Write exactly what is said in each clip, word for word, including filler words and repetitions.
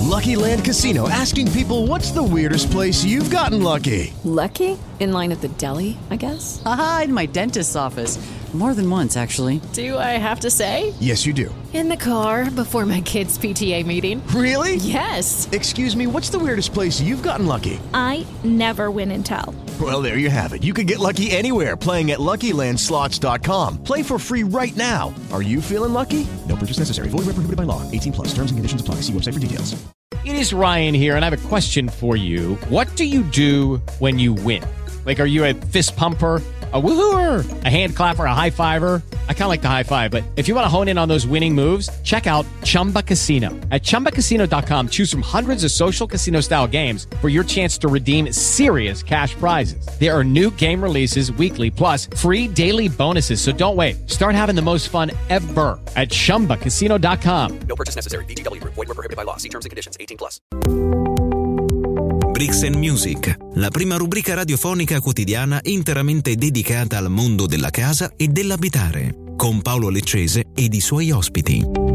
Lucky Land Casino, asking people, what's the weirdest place you've gotten lucky? Lucky? In line at the deli, I guess? Aha, in my dentist's office. More than once, actually. Do I have to say? Yes, you do. In the car before my kids' P T A meeting. Really? Yes. Excuse me, what's the weirdest place you've gotten lucky? I never win and tell. Well, there you have it. You can get lucky anywhere, playing at Lucky Land Slots dot com. Play for free right now. Are you feeling lucky? No purchase necessary. Void where prohibited by law. eighteen plus. Terms and conditions apply. See website for details. It is Ryan here, and I have a question for you. What do you do when you win? Like, are you a fist pumper, a woohooer, a hand clapper, a high fiver? I kind of like the high five, but if you want to hone in on those winning moves, check out Chumba Casino. At Chumba Casino dot com, choose from hundreds of social casino style games for your chance to redeem serious cash prizes. There are new game releases weekly, plus free daily bonuses. So don't wait. Start having the most fun ever at Chumba Casino dot com. No purchase necessary. V G W Group. Void where prohibited by law. See terms and conditions. eighteen plus. Bricks and Music, la prima rubrica radiofonica quotidiana interamente dedicata al mondo della casa e dell'abitare, con Paolo Leccese ed i suoi ospiti.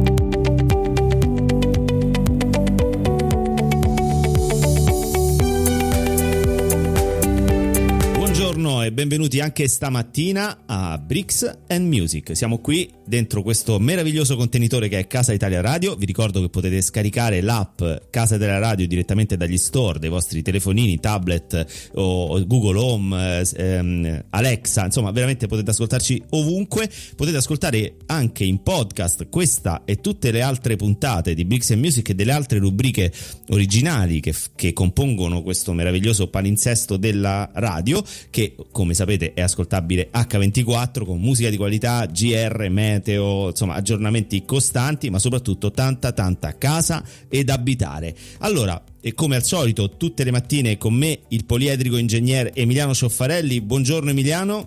Buongiorno e benvenuti anche stamattina a Bricks and Music. Siamo qui dentro questo meraviglioso contenitore che è Casa Italia Radio. Vi ricordo che potete scaricare l'app Casa Italia Radio direttamente dagli store dei vostri telefonini, tablet o Google Home, ehm, Alexa, insomma veramente potete ascoltarci ovunque. Potete ascoltare anche in podcast questa e tutte le altre puntate di Bricks and Music e delle altre rubriche originali che, che compongono questo meraviglioso palinsesto della radio, che come sapete è ascoltabile acca ventiquattro con musica di qualità, G R, meteo, insomma aggiornamenti costanti, ma soprattutto tanta tanta casa ed abitare. Allora, e come al solito tutte le mattine con me il poliedrico ingegner Emiliano Cioffarelli. Buongiorno Emiliano.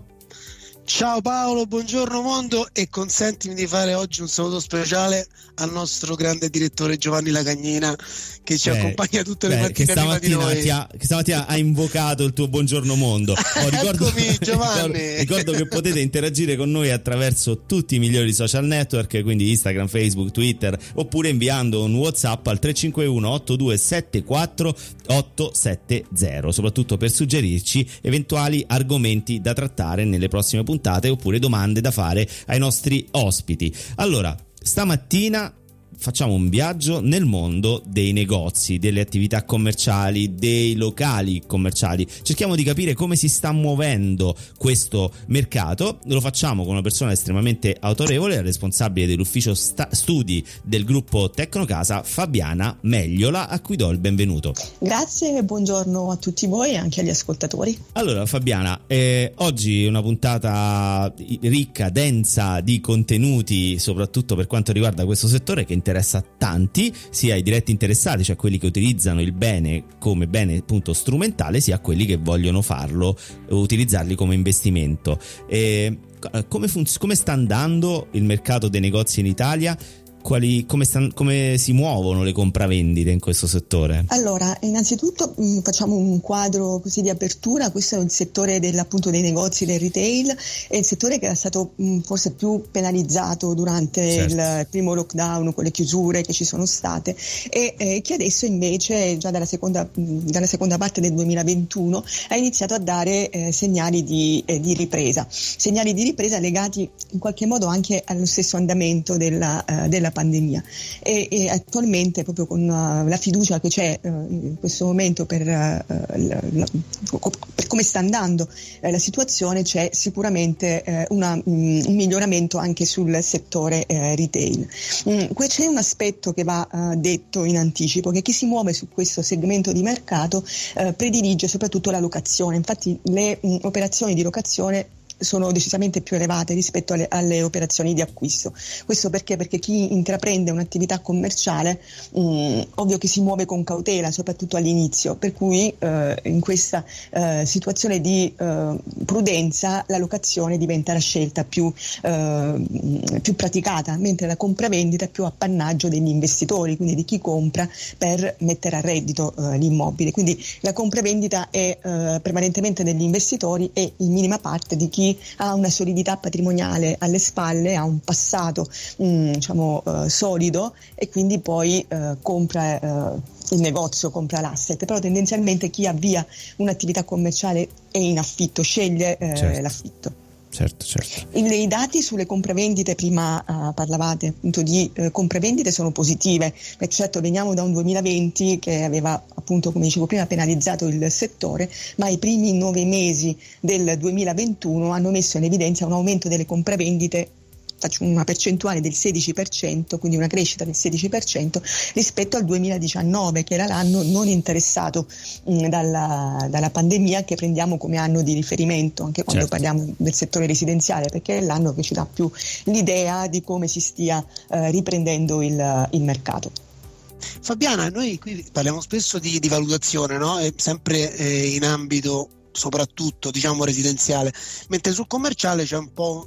Ciao Paolo, buongiorno mondo, e consentimi di fare oggi un saluto speciale al nostro grande direttore Giovanni Lagagnina, che ci beh, accompagna tutte beh, le mattine prima di noi. Ti ha, che stamattina ha invocato il tuo buongiorno mondo. Oh, ricordo, Eccomi Giovanni. ricordo, ricordo che potete interagire con noi attraverso tutti i migliori social network, quindi Instagram, Facebook, Twitter, oppure inviando un WhatsApp al tre cinque uno otto due sette quattro otto sette zero, soprattutto per suggerirci eventuali argomenti da trattare nelle prossime puntate oppure domande da fare ai nostri ospiti. Allora, stamattina facciamo un viaggio nel mondo dei negozi, delle attività commerciali, dei locali commerciali. Cerchiamo di capire come si sta muovendo questo mercato. Lo facciamo con una persona estremamente autorevole, responsabile dell'ufficio sta- studi del gruppo Tecnocasa, Fabiana Megliola, a cui do il benvenuto. Grazie e buongiorno a tutti voi e anche agli ascoltatori. Allora Fabiana, eh, oggi una puntata ricca, densa di contenuti, soprattutto per quanto riguarda questo settore che interessa a tanti, sia ai diretti interessati, cioè quelli che utilizzano il bene come bene appunto strumentale, sia a quelli che vogliono farlo, utilizzarli come investimento. E come, funz- come sta andando il mercato dei negozi in Italia? Quali, come, stanno, come si muovono le compravendite in questo settore? Allora, innanzitutto mh, facciamo un quadro così di apertura. Questo è il settore del, appunto dei negozi, del retail, è il settore che è stato mh, forse più penalizzato durante certo. il primo lockdown, con le chiusure che ci sono state, e eh, che adesso invece già dalla seconda, mh, dalla seconda parte del duemilaventuno ha iniziato a dare eh, segnali di, eh, di ripresa, segnali di ripresa legati in qualche modo anche allo stesso andamento della, uh, della pandemia, e, e attualmente proprio con uh, la fiducia che c'è uh, in questo momento per, uh, la, la, per come sta andando uh, la situazione, c'è sicuramente uh, una, um, un miglioramento anche sul settore uh, retail. Um, c'è un aspetto che va uh, detto in anticipo, che chi si muove su questo segmento di mercato uh, predilige soprattutto la locazione. Infatti le um, operazioni di locazione sono decisamente più elevate rispetto alle, alle operazioni di acquisto. Questo perché? Perché chi intraprende un'attività commerciale mh, ovvio che si muove con cautela, soprattutto all'inizio, per cui eh, in questa eh, situazione di eh, prudenza la locazione diventa la scelta più, eh, più praticata, mentre la compravendita è più appannaggio degli investitori, quindi di chi compra per mettere a reddito eh, l'immobile. Quindi la compravendita è eh, permanentemente degli investitori e in minima parte di chi chi ha una solidità patrimoniale alle spalle, ha un passato mh, diciamo uh, solido e quindi poi uh, compra uh, il negozio, compra l'asset, però tendenzialmente chi avvia un'attività commerciale è in affitto, sceglie uh, certo. l'affitto. Certo, certo. I dati sulle compravendite, prima uh, parlavate appunto di uh, compravendite, sono positive. Beh, certo, veniamo da un duemilaventi che aveva appunto, come dicevo prima, penalizzato il settore, ma i primi nove mesi del duemilaventuno hanno messo in evidenza un aumento delle compravendite, faccio una percentuale del sedici per cento, quindi una crescita del sedici per cento rispetto al duemiladiciannove, che era l'anno non interessato mh, dalla, dalla pandemia, che prendiamo come anno di riferimento anche quando certo. parliamo del settore residenziale, perché è l'anno che ci dà più l'idea di come si stia eh, riprendendo il, il mercato. Fabiana, noi qui parliamo spesso di, di valutazione, no? È sempre eh, in ambito soprattutto diciamo residenziale, mentre sul commerciale c'è un po'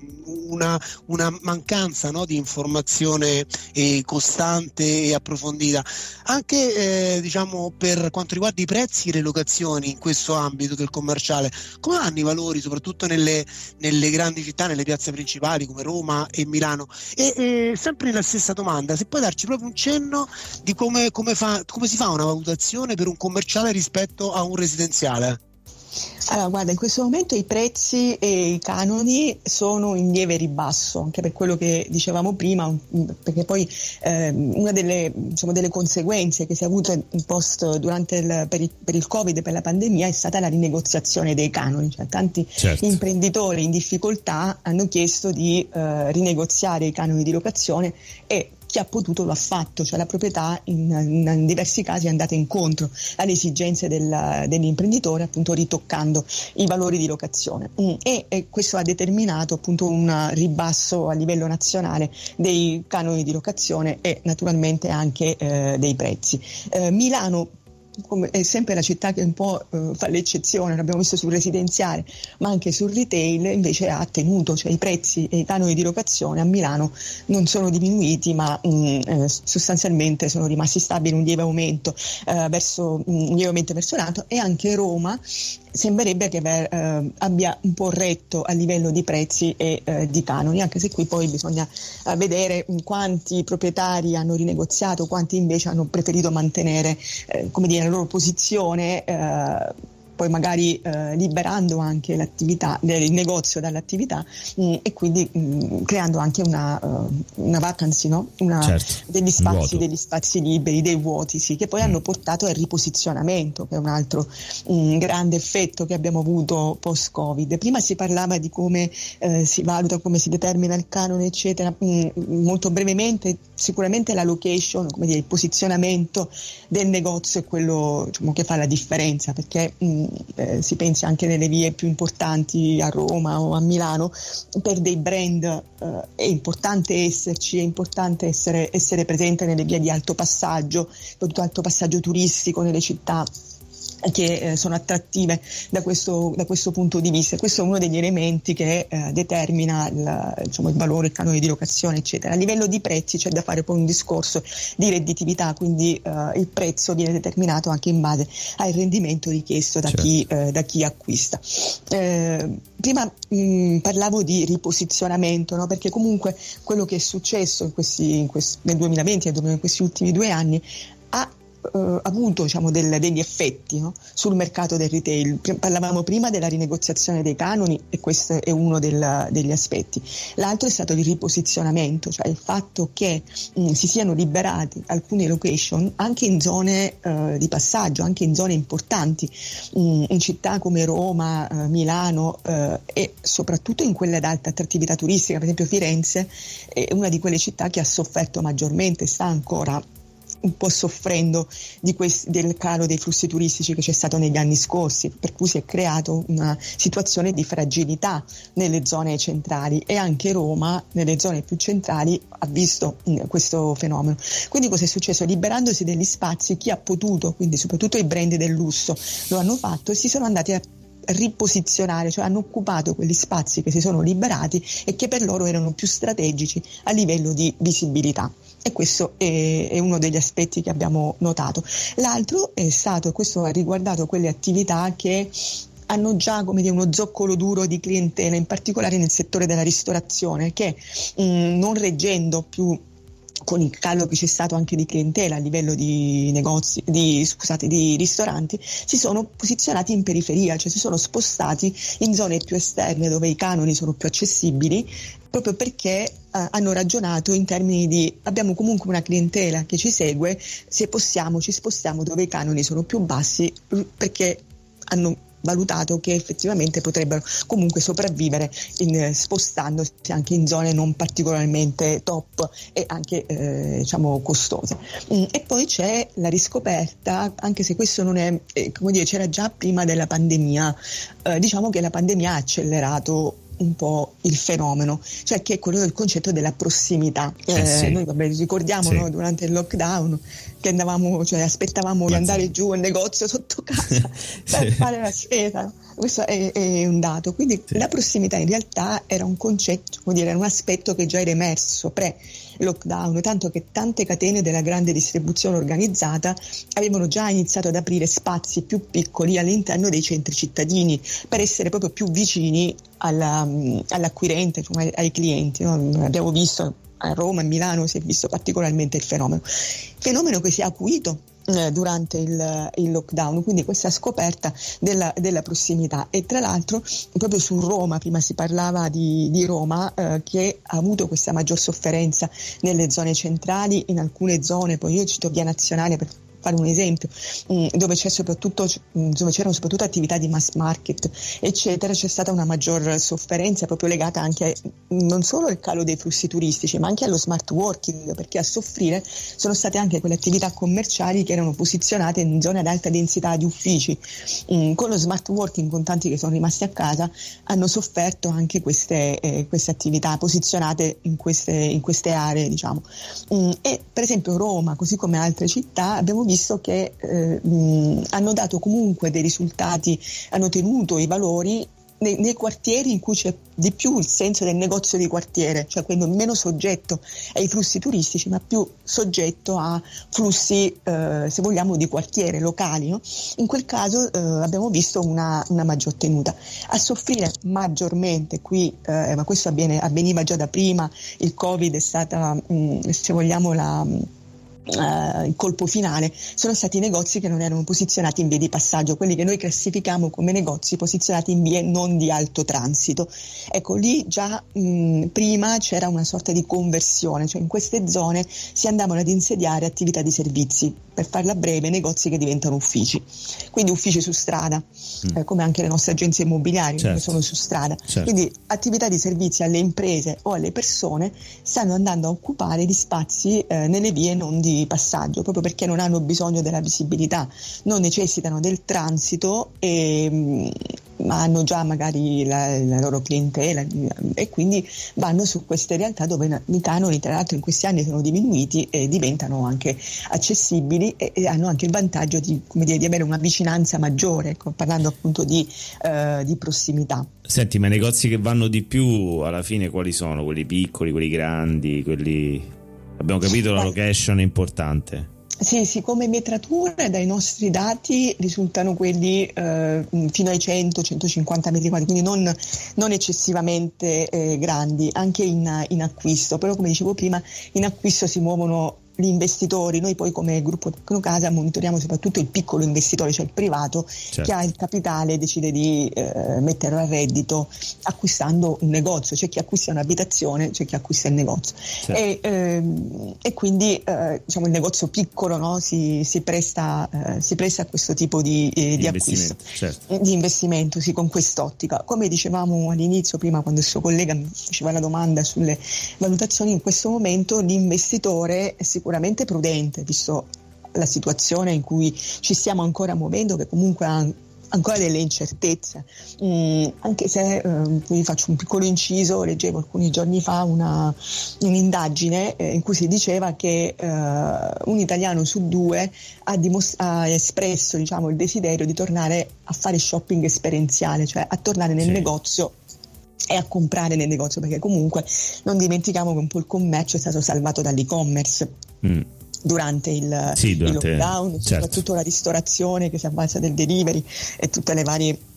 una, una mancanza, no, di informazione eh, costante e approfondita anche eh, diciamo per quanto riguarda i prezzi e le locazioni in questo ambito del commerciale. Come vanno i valori soprattutto nelle, nelle grandi città, nelle piazze principali come Roma e Milano? E, e sempre nella stessa domanda, se puoi darci proprio un cenno di come, come, fa, come si fa una valutazione per un commerciale rispetto a un residenziale? Allora, guarda, in questo momento i prezzi e i canoni sono in lieve ribasso, anche per quello che dicevamo prima, perché poi eh, una delle, diciamo, delle conseguenze che si è avuta in post durante il, per, il, per il Covid e per la pandemia è stata la rinegoziazione dei canoni, cioè tanti certo. imprenditori in difficoltà hanno chiesto di eh, rinegoziare i canoni di locazione e chi ha potuto lo ha fatto, cioè la proprietà in, in, in diversi casi è andata incontro alle esigenze del, dell'imprenditore, appunto ritoccando i valori di locazione mm. e, e questo ha determinato appunto un ribasso a livello nazionale dei canoni di locazione e naturalmente anche eh, dei prezzi. Eh, Milano come è sempre la città che un po' eh, fa l'eccezione, l'abbiamo visto sul residenziale ma anche sul retail, invece ha tenuto, cioè i prezzi e i canoni di locazione a Milano non sono diminuiti ma mh, eh, sostanzialmente sono rimasti stabili, un lieve aumento eh, verso mh, un lieve aumento verso l'alto, e anche Roma sembrerebbe che eh, abbia un po' retto a livello di prezzi e eh, di canoni, anche se qui poi bisogna eh, vedere quanti proprietari hanno rinegoziato, quanti invece hanno preferito mantenere eh, come dire, la loro posizione, eh, poi magari eh, liberando anche l'attività, il negozio dall'attività mh, e quindi mh, creando anche una, uh, una vacancy, no? una, certo. degli spazi degli spazi liberi, dei vuoti, sì, che poi mm. hanno portato al riposizionamento, che è un altro mh, grande effetto che abbiamo avuto post-Covid. Prima si parlava di come eh, si valuta, come si determina il canone, eccetera. Mh, molto brevemente, sicuramente la location, come dire, il posizionamento del negozio è quello, diciamo, che fa la differenza, perché mh, Eh, si pensi anche nelle vie più importanti a Roma o a Milano, per dei brand eh, è importante esserci, è importante essere, essere presente nelle vie di alto passaggio, soprattutto alto passaggio turistico nelle città che eh, sono attrattive da questo, da questo punto di vista. Questo è uno degli elementi che eh, determina il, diciamo, il valore, il canone di locazione, eccetera. A livello di prezzi c'è da fare poi un discorso di redditività, quindi eh, il prezzo viene determinato anche in base al rendimento richiesto da, certo. chi, eh, da chi acquista. Eh, prima mh, parlavo di riposizionamento, no? Perché comunque quello che è successo in questi, in questi, nel duemilaventi e in questi ultimi due anni ha Uh, avuto, diciamo, del, degli effetti, no? sul mercato del retail. Parlavamo prima della rinegoziazione dei canoni e questo è uno del, degli aspetti. L'altro è stato il riposizionamento, cioè il fatto che mh, si siano liberati alcune location anche in zone uh, di passaggio, anche in zone importanti, mh, in città come Roma, uh, Milano uh, e soprattutto in quelle ad alta attrattività turistica. Per esempio Firenze è una di quelle città che ha sofferto maggiormente, sta ancora un po' soffrendo di questi, del calo dei flussi turistici che c'è stato negli anni scorsi, per cui si è creato una situazione di fragilità nelle zone centrali, e anche Roma nelle zone più centrali ha visto mh, questo fenomeno. Quindi cosa è successo? Liberandosi degli spazi, chi ha potuto, quindi soprattutto i brand del lusso lo hanno fatto e si sono andati a riposizionare, cioè hanno occupato quegli spazi che si sono liberati e che per loro erano più strategici a livello di visibilità. E questo è, è uno degli aspetti che abbiamo notato. L'altro è stato, questo ha riguardato quelle attività che hanno già, come dire, uno zoccolo duro di clientela, in particolare nel settore della ristorazione, che mh, non reggendo più con il calo che c'è stato anche di clientela a livello di negozi, di, scusate, di ristoranti, si sono posizionati in periferia, cioè si sono spostati in zone più esterne dove i canoni sono più accessibili, proprio perché eh, hanno ragionato in termini di abbiamo comunque una clientela che ci segue, se possiamo ci spostiamo dove i canoni sono più bassi, perché hanno valutato che effettivamente potrebbero comunque sopravvivere in, spostandosi anche in zone non particolarmente top e anche eh, diciamo costose. Mm, e poi c'è la riscoperta, anche se questo non è, eh, come dire, c'era già prima della pandemia, eh, diciamo che la pandemia ha accelerato un po' il fenomeno, cioè che è quello del concetto della prossimità. Eh, eh sì. Noi vabbè, ricordiamo sì. no, durante il lockdown che andavamo, cioè aspettavamo di andare giù al negozio sotto casa per sì. fare la spesa. Questo è, è un dato. Quindi sì. la prossimità in realtà era un concetto, come dire, era un aspetto che già era emerso pre lockdown, tanto che tante catene della grande distribuzione organizzata avevano già iniziato ad aprire spazi più piccoli all'interno dei centri cittadini per essere proprio più vicini alla, all'acquirente, insomma, ai clienti, no? Abbiamo visto a Roma e Milano si è visto particolarmente il fenomeno fenomeno che si è acuito eh, durante il, il lockdown, quindi questa scoperta della, della prossimità. E tra l'altro proprio su Roma, prima si parlava di, di Roma eh, che ha avuto questa maggior sofferenza nelle zone centrali, in alcune zone, poi io cito Via Nazionale per fare un esempio, dove c'è soprattutto dove c'erano soprattutto attività di mass market eccetera, c'è stata una maggior sofferenza proprio legata anche non solo al calo dei flussi turistici ma anche allo smart working, perché a soffrire sono state anche quelle attività commerciali che erano posizionate in zone ad alta densità di uffici. Con lo smart working, con tanti che sono rimasti a casa, hanno sofferto anche queste, eh, queste attività posizionate in queste, in queste aree, diciamo. E per esempio Roma, così come altre città, abbiamo visto visto che eh, mh, hanno dato comunque dei risultati, hanno tenuto i valori nei, nei quartieri in cui c'è di più il senso del negozio di quartiere, cioè quindi meno soggetto ai flussi turistici ma più soggetto a flussi eh, se vogliamo di quartiere, locali, no? In quel caso eh, abbiamo visto una, una maggior tenuta. A soffrire maggiormente qui, eh, ma questo avviene, avveniva già da prima, il Covid è stata mh, se vogliamo la Uh, il colpo finale, sono stati i negozi che non erano posizionati in vie di passaggio, quelli che noi classifichiamo come negozi posizionati in vie non di alto transito. Ecco, lì già mh, prima c'era una sorta di conversione, cioè in queste zone si andavano ad insediare attività di servizi, per farla breve, negozi che diventano uffici, quindi uffici su strada, mm. eh, come anche le nostre agenzie immobiliari, certo. che sono su strada, certo. Quindi attività di servizi alle imprese o alle persone stanno andando a occupare gli spazi eh, nelle vie non di passaggio, proprio perché non hanno bisogno della visibilità, non necessitano del transito e, ma hanno già magari la, la loro clientela e quindi vanno su queste realtà dove i canoni tra l'altro in questi anni sono diminuiti e diventano anche accessibili e, e hanno anche il vantaggio di, come dire, di avere una vicinanza maggiore, ecco, parlando appunto di, uh, di prossimità. Senti, ma i negozi che vanno di più alla fine quali sono? Quelli piccoli, quelli grandi, quelli... Abbiamo capito la location è importante. Sì, sì, come metrature dai nostri dati risultano quelli eh, fino ai cento centocinquanta metri quadri, quindi non, non eccessivamente eh, grandi, anche in, in acquisto, però come dicevo prima in acquisto si muovono gli investitori. Noi poi come gruppo Tecnocasa monitoriamo soprattutto il piccolo investitore, cioè il privato, certo. che ha il capitale e decide di eh, metterlo a reddito acquistando un negozio. C'è chi acquista un'abitazione, c'è chi acquista il negozio, certo. e, ehm, e quindi eh, diciamo il negozio piccolo, no, si, si, presta, eh, si presta a questo tipo di, eh, di acquisto, certo. di investimento, sì, con quest'ottica. Come dicevamo all'inizio, prima quando il suo collega mi faceva la domanda sulle valutazioni, in questo momento l'investitore è sicuramente prudente, visto la situazione in cui ci stiamo ancora muovendo, che comunque ha ancora delle incertezze, mm, anche se eh, vi faccio un piccolo inciso, leggevo alcuni giorni fa una, un'indagine eh, in cui si diceva che eh, un italiano su due ha, dimos- ha espresso, diciamo, il desiderio di tornare a fare shopping esperienziale, cioè a tornare nel sì. negozio e a comprare nel negozio, perché comunque non dimentichiamo che un po' il commercio è stato salvato dall'e-commerce mm. durante il, sì, durante, il lockdown, certo. soprattutto la ristorazione che si avvalsa del delivery e tutte le varie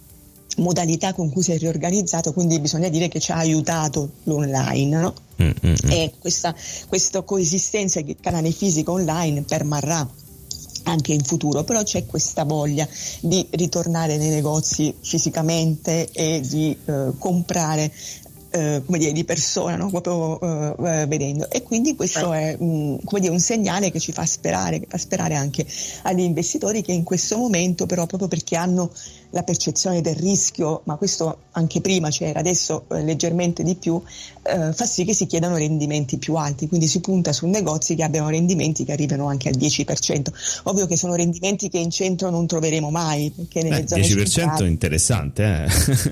modalità con cui si è riorganizzato, quindi bisogna dire che ci ha aiutato l'online, no? Mm, mm, mm. E questa, questa coesistenza di canale fisico online permarrà anche in futuro, però c'è questa voglia di ritornare nei negozi fisicamente e di eh, comprare eh, come dire, di persona, no? Proprio eh, vedendo, e quindi questo è un, come dire, un segnale che ci fa sperare, che fa sperare anche agli investitori che in questo momento, però proprio perché hanno la percezione del rischio, ma questo anche prima c'era, adesso eh, leggermente di più, eh, fa sì che si chiedano rendimenti più alti, quindi si punta su negozi che abbiano rendimenti che arrivano anche al dieci per cento. Ovvio che sono rendimenti che in centro non troveremo mai, perché nelle eh, zone dieci per cento centrali, interessante, eh?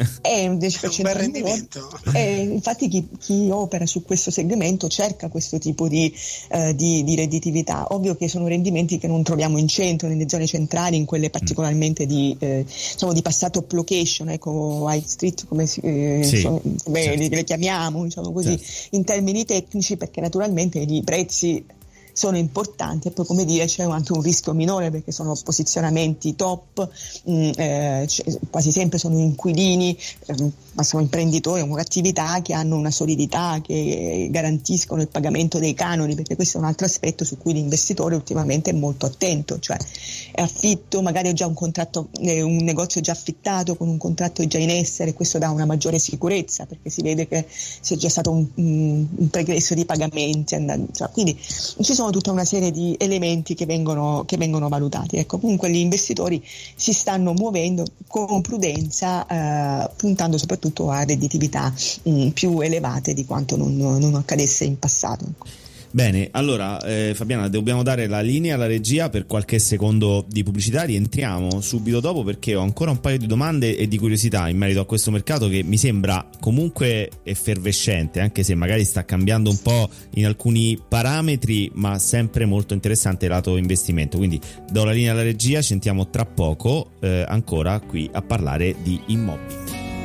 È un dieci per cento è un bel rendimento. E infatti chi, chi opera su questo segmento cerca questo tipo di, eh, di, di redditività. Ovvio che sono rendimenti che non troviamo in centro, nelle zone centrali, in quelle particolarmente di eh, diciamo di passato location, ecco, high street come, si, eh, sì, sono, come certo. le chiamiamo, diciamo così, certo, in termini tecnici, perché naturalmente i prezzi sono importanti e poi, come dire, c'è anche un rischio minore perché sono posizionamenti top, mh, eh, quasi sempre sono inquilini, eh, ma sono imprenditori o attività che hanno una solidità, che garantiscono il pagamento dei canoni, perché questo è un altro aspetto su cui l'investitore ultimamente è molto attento, cioè è affitto, magari ho già un contratto, eh, un negozio già affittato con un contratto già in essere, questo dà una maggiore sicurezza perché si vede che c'è già stato un, un, un pregresso di pagamenti, cioè, quindi ci sono tutta una serie di elementi che vengono, che vengono valutati. Ecco, comunque gli investitori si stanno muovendo con prudenza, eh, puntando soprattutto a redditività mh, più elevate di quanto non, non accadesse in passato. Bene, allora eh, Fabiana, dobbiamo dare la linea alla regia per qualche secondo di pubblicità, rientriamo subito dopo perché ho ancora un paio di domande e di curiosità in merito a questo mercato che mi sembra comunque effervescente, anche se magari sta cambiando un po' in alcuni parametri, ma sempre molto interessante lato investimento. Quindi do la linea alla regia, ci sentiamo tra poco eh, ancora qui a parlare di immobili.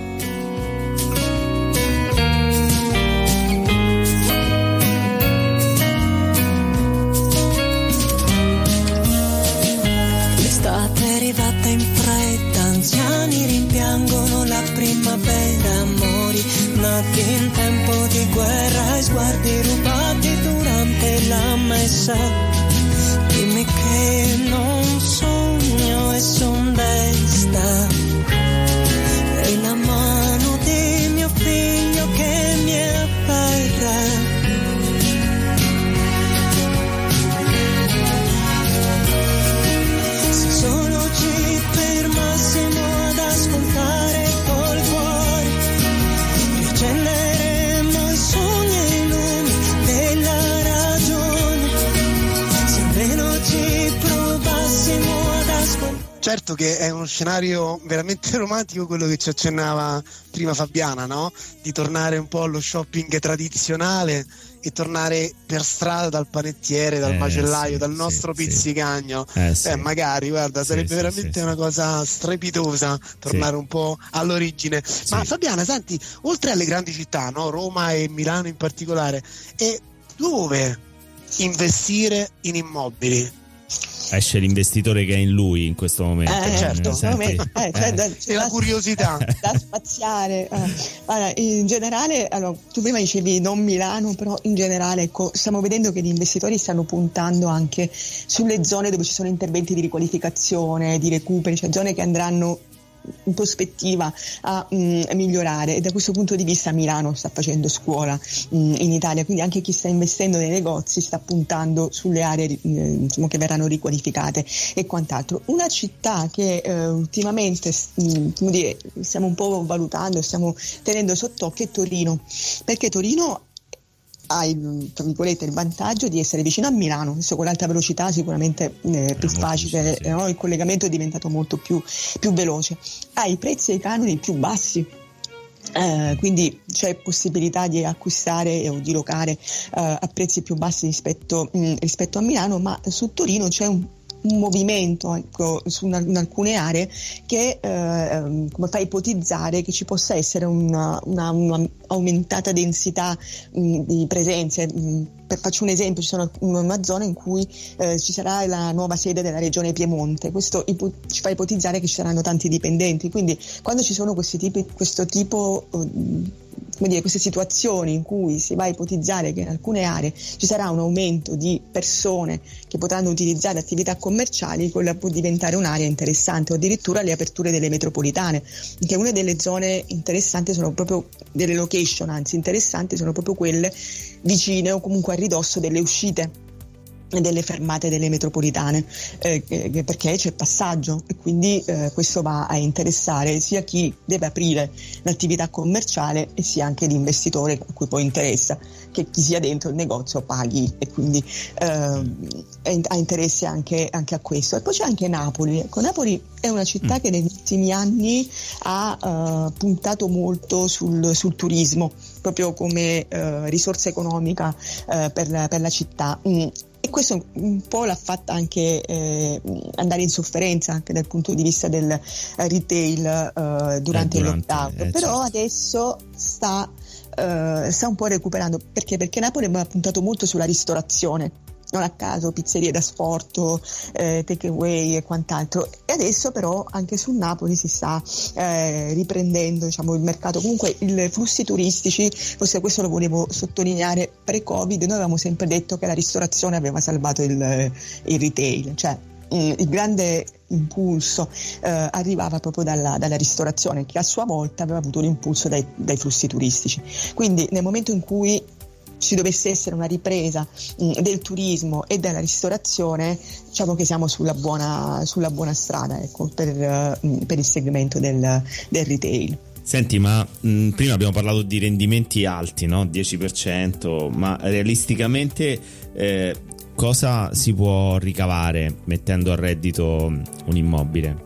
Arrivata in fretta, anziani rimpiangono la primavera, amori nati in tempo di guerra e sguardi rubati durante la messa. Dimmi che non sogno e son desta, e la mano di mio figlio che mi afferra. Ad ascoltare col cuore, riaccenderemo i sogni e i lumi della ragione, se almeno ci provassimo ad ascoltare. Certo che è uno scenario veramente romantico quello che ci accennava prima Fabiana, no? Di tornare un po' allo shopping tradizionale e tornare per strada dal panettiere, dal eh, macellaio, sì, dal nostro sì, pizzicagno. Eh, sì. Eh, magari, guarda, sì, sarebbe sì, veramente sì, una cosa strepitosa tornare sì. un po' all'origine. Sì. Ma Fabiana, senti, oltre alle grandi città, no? Roma e Milano in particolare, e dove investire in immobili? Esce l'investitore che è in lui in questo momento. Eh, certo, eh, eh, cioè, da, e la curiosità da spaziare. Eh. Allora, in generale, allora, tu prima dicevi non Milano, però in generale, ecco, stiamo vedendo che gli investitori stanno puntando anche sulle zone dove ci sono interventi di riqualificazione, di recuperi, cioè zone che andranno in prospettiva a mh, migliorare, e da questo punto di vista Milano sta facendo scuola mh, in Italia, quindi anche chi sta investendo nei negozi sta puntando sulle aree mh, insomma, che verranno riqualificate e quant'altro. Una città che eh, ultimamente mh, come dire, stiamo un po' valutando, stiamo tenendo sott'occhio è Torino, perché Torino ha il, tra virgolette, il vantaggio di essere vicino a Milano, adesso con l'alta velocità sicuramente eh, più facile, sì, sì. No? Il collegamento è diventato molto più, più veloce, ha i prezzi e i canoni più bassi. Eh, quindi c'è possibilità di acquistare o di locare eh, a prezzi più bassi rispetto, mh, rispetto a Milano, ma su Torino c'è un un movimento, ecco, su una, in alcune aree che eh, come fa ipotizzare che ci possa essere una, una, una aumentata densità mh, di presenze. Mh, per, faccio un esempio, ci sono una zona in cui eh, ci sarà la nuova sede della regione Piemonte. Questo ipo- ci fa ipotizzare che ci saranno tanti dipendenti, quindi quando ci sono questi tipi, questo tipo uh, come dire, queste situazioni in cui si va a ipotizzare che in alcune aree ci sarà un aumento di persone che potranno utilizzare attività commerciali, quella può diventare un'area interessante, o addirittura le aperture delle metropolitane, che una delle zone interessanti sono proprio delle location, anzi interessanti sono proprio quelle vicine o comunque a ridosso delle uscite e delle fermate delle metropolitane, eh, perché c'è passaggio e quindi eh, questo va a interessare sia chi deve aprire l'attività commerciale e sia anche l'investitore a cui poi interessa che chi sia dentro il negozio paghi, e quindi eh, ha interesse anche, anche a questo. E poi c'è anche Napoli. Ecco, Napoli è una città che negli ultimi anni ha uh, puntato molto sul, sul turismo, proprio come uh, risorsa economica uh, per, la, per la città. Mm. E questo un po' l'ha fatta anche eh, andare in sofferenza anche dal punto di vista del uh, retail uh, durante, eh, durante il lockdown, eh, però certo. Adesso sta, uh, sta un po' recuperando. Perché? Perché Napoli aveva puntato molto sulla ristorazione, non a caso pizzerie da sport, eh, take away e quant'altro, e adesso però anche su Napoli si sta eh, riprendendo, diciamo, il mercato. Comunque i flussi turistici, forse questo lo volevo sottolineare, pre-Covid noi avevamo sempre detto che la ristorazione aveva salvato il, il retail, cioè il grande impulso eh, arrivava proprio dalla, dalla ristorazione, che a sua volta aveva avuto l'impulso dai, dai flussi turistici. Quindi nel momento in cui ci dovesse essere una ripresa mh, del turismo e della ristorazione, diciamo che siamo sulla buona, sulla buona strada, ecco, per, uh, per il segmento del, del retail. Senti, ma mh, prima abbiamo parlato di rendimenti alti, no? dieci per cento, ma realisticamente eh, cosa si può ricavare mettendo a reddito un immobile?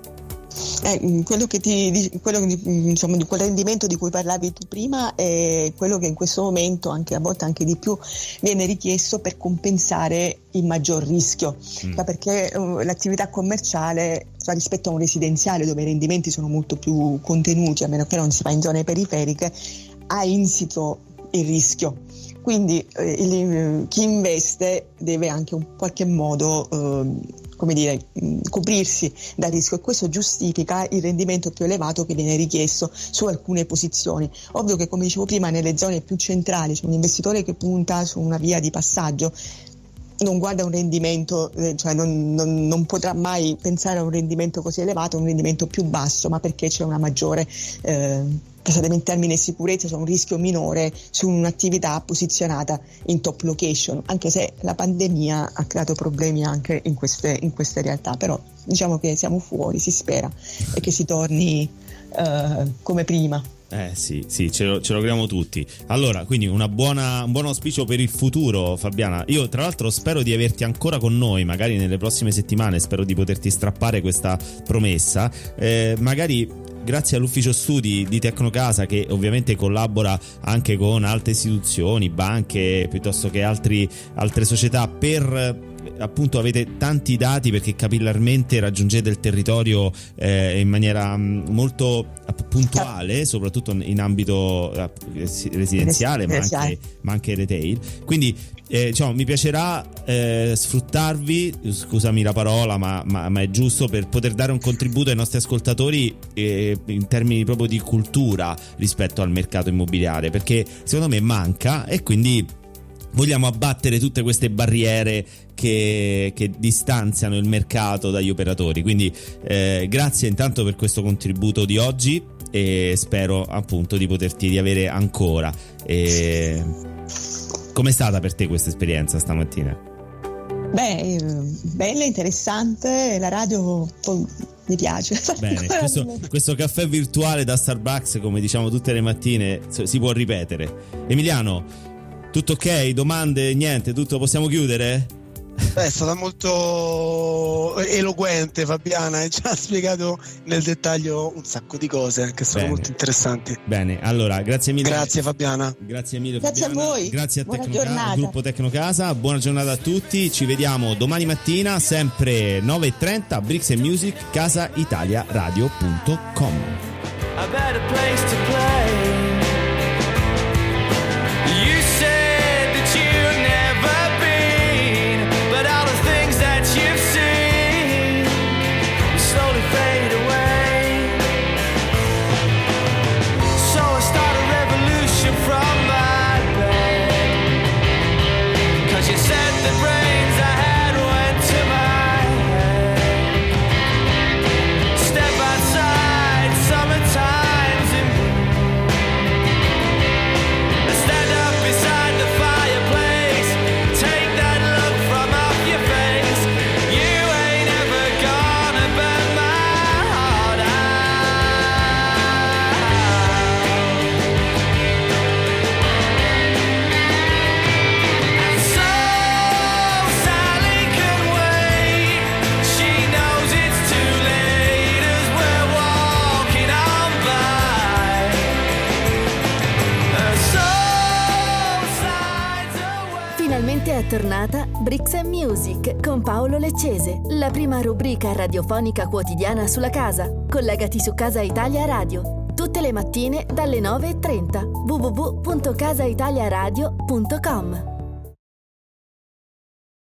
Eh, quello che ti quello, insomma, di quel rendimento di cui parlavi tu prima è quello che in questo momento, anche a volte anche di più, viene richiesto per compensare il maggior rischio, mm. cioè perché uh, l'attività commerciale, cioè, rispetto a un residenziale dove i rendimenti sono molto più contenuti, a meno che non si va in zone periferiche, ha insito il rischio. Quindi eh, il, chi investe deve anche in qualche modo eh, come dire, coprirsi dal rischio, e questo giustifica il rendimento più elevato che viene richiesto su alcune posizioni. Ovvio che, come dicevo prima, nelle zone più centrali c'è un investitore che punta su una via di passaggio, non guarda un rendimento, eh, cioè non, non, non potrà mai pensare a un rendimento così elevato, un rendimento più basso, ma perché c'è una maggiore eh, passatemi in termini sicurezza, c'è un rischio minore su un'attività posizionata in top location, anche se la pandemia ha creato problemi anche in queste, in queste realtà, però diciamo che siamo fuori, si spera, e che si torni uh, come prima. Eh sì, sì, ce lo, ce lo auguriamo tutti. Allora, quindi una buona, un buon auspicio per il futuro, Fabiana. Io tra l'altro spero di averti ancora con noi, magari nelle prossime settimane, spero di poterti strappare questa promessa, eh, magari grazie all'ufficio studi di Tecnocasa, che ovviamente collabora anche con altre istituzioni, banche, piuttosto che altri, altre società, per appunto avete tanti dati, perché capillarmente raggiungete il territorio eh, in maniera mh, molto puntuale, soprattutto in ambito eh, residenziale, ma anche, ma anche retail. Quindi eh, diciamo, mi piacerà eh, sfruttarvi, scusami la parola, ma, ma, ma è giusto, per poter dare un contributo ai nostri ascoltatori eh, in termini proprio di cultura rispetto al mercato immobiliare, perché secondo me manca, e quindi vogliamo abbattere tutte queste barriere che, che distanziano il mercato dagli operatori. Quindi eh, grazie intanto per questo contributo di oggi, e spero appunto di poterti riavere ancora. E com'è stata per te questa esperienza stamattina? Beh, bella, interessante, la radio mi piace. Bene, questo, questo caffè virtuale da Starbucks, come diciamo tutte le mattine, si può ripetere. Emiliano, tutto ok? Domande? Niente? Tutto? Possiamo chiudere? Beh, è stata molto eloquente Fabiana e ci ha spiegato nel dettaglio un sacco di cose che sono Bene. molto interessanti. Bene, allora grazie mille. Grazie Fabiana. Grazie mille Grazie Fabiana. a voi. Grazie a Buona Tecnocasa, giornata. al gruppo Tecnocasa. Buona giornata a tutti. Ci vediamo domani mattina, sempre nove e trenta, Bricks and Music, casa italia radio punto com. A better place to play. You said that you've never been, but all the things that you've seen slowly fade away. So I start a revolution from my bed, 'cause you said the brains I had went to my head. Step outside, summertime's in bloom. I stand up beside the fireplace, take that look from off your face. You ain't ever gonna burn my heart out. And so Sally can wait, she knows it's too late as we're walking on by. And so sides away. Finalmente è tornata Bricks and Music con Paolo Leccese, la prima rubrica radiofonica quotidiana sulla casa. Collegati su Casa Italia Radio, tutte le mattine dalle nove e trenta. w w w punto casa italia radio punto com.